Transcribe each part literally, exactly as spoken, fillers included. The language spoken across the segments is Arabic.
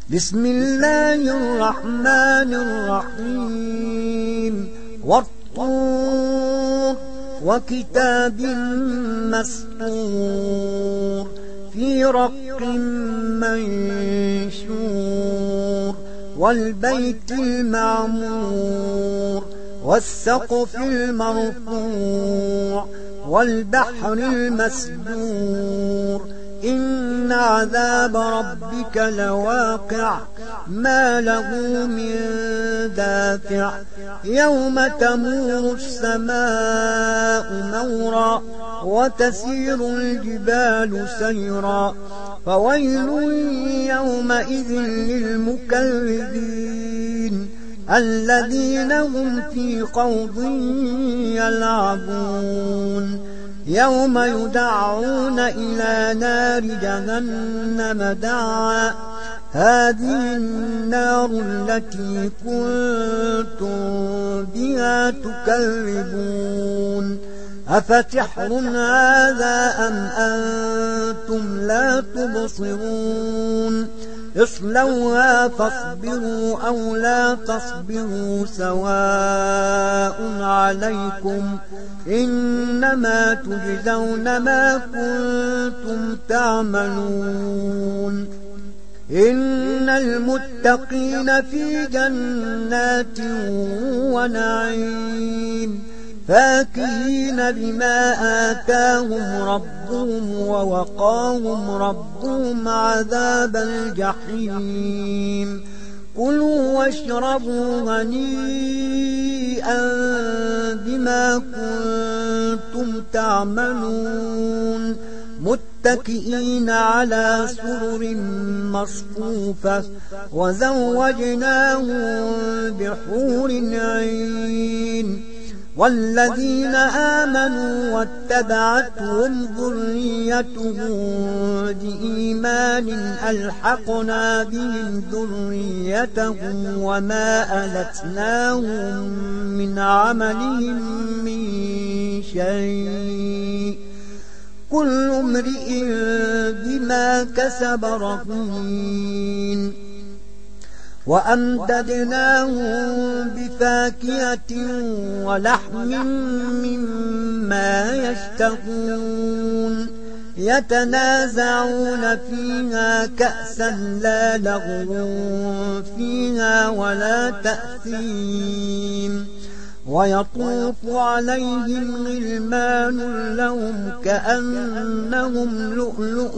بسم الله الرحمن الرحيم والطور وكتاب مسطور في رق منشور والبيت المعمور والسقف المرفوع والبحر المسجور إن عذاب ربك لواقع ما له من دافع يوم تمور السماء مورا وتسير الجبال سيرا فويل يومئذ للمكذبين الذين هم في خوض يلعبون يوم يدعون إلى نار جهنم دعا هذه النار التي كنتم بها تكذبون أفتحر هذا أم أنتم لا تبصرون اصلوها فاصبروا أو لا تصبروا سواء عليكم إنما تجزون ما كنتم تعملون إن المتقين في جنات ونعيم فاكهين بما آتاهم ربهم ووقاهم ربهم عذاب الجحيم كلوا واشربوا هنيئا بما كنتم تعملون متكئين على سرر مصفوفة وزوجناهم بحور عين والذين آمنوا واتبعتهم ذريتهم بإيمان ألحقنا بهم ذريتهم وما ألتناهم من عملهم من شيء كل امرئ بما كسب رهين وأمددناهم بفاكهة ولحم مما يشتهون يتنازعون فيها كأسا لا لغو فيها ولا تأثيم ويطوف عليهم غلمان لهم كأنهم لؤلؤ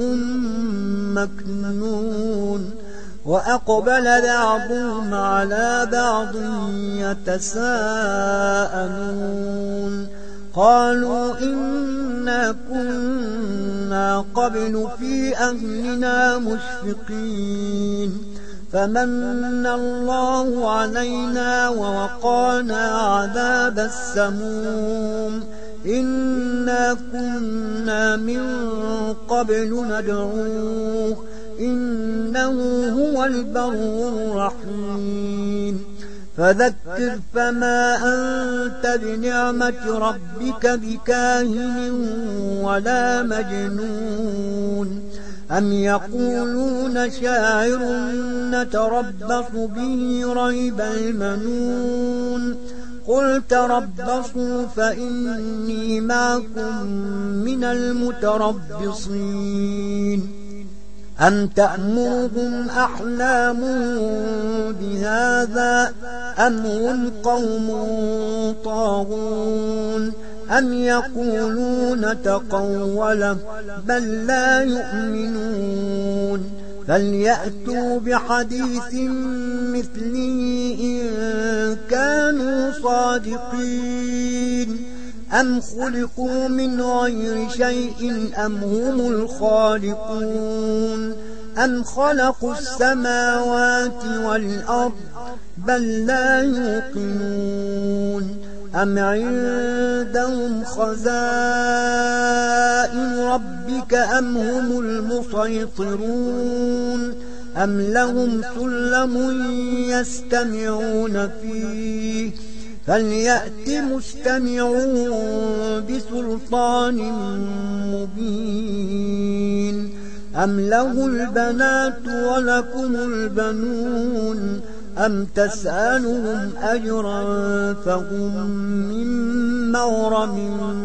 مكنون وأقبل بعضهم على بعض يتساءلون قالوا إنا كنا قبل في أهلنا مشفقين فمن الله علينا ووقانا عذاب السموم إنا كنا من قبل ندعوه إنه هو البر الرحيم فذكر فما أنت بنعمة ربك بكاهن ولا مجنون أم يقولون شاعر نتربص به ريب المنون قل تربصوا فإني معكم من المتربصين أم تأمرهم أحلامهم بهذا أم هم قوم طاغون أم يقولون تقوله بل لا يؤمنون فليأتوا بحديث مثله إن كانوا صادقين أم خلقوا من غير شيء أم هم الخالقون أم خلقوا السماوات والأرض بل لا يوقنون أم عندهم خزائن ربك أم هم المسيطرون أم لهم سلم يستمعون فيه فليأت مستمعون بسلطان مبين أم له البنات ولكم البنون أم تسألهم أجرا فهم من مغرم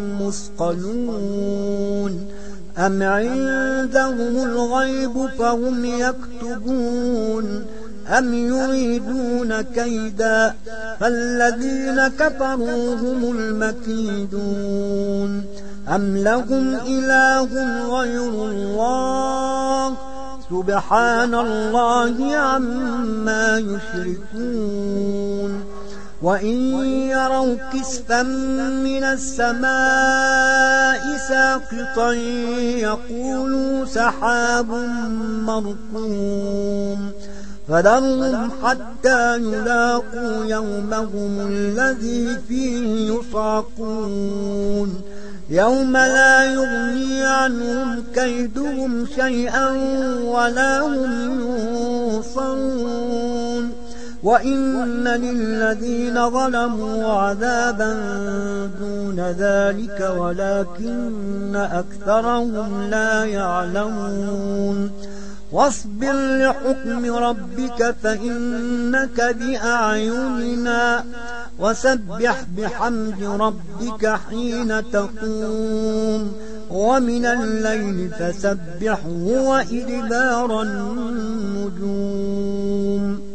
مثقلون أم عندهم الغيب فهم يكتبون أم يريدون كيدا فالذين كفروا هم المكيدون أم لهم إله غير الله سبحان الله عما يشركون وإن يروا كسفا من السماء ساقطا يقولوا سحاب مركوم فذرهم حتى يلاقوا يومهم الذي فيه يصعقون يوم لا يغني عنهم كيدهم شيئا ولا هم ينصرون وإن للذين ظلموا عذابا دون ذلك ولكن أكثرهم لا يعلمون واصبر لحكم ربك فإنك بأعيننا وسبح بحمد ربك حين تقوم ومن الليل فسبحه وإدبار النجوم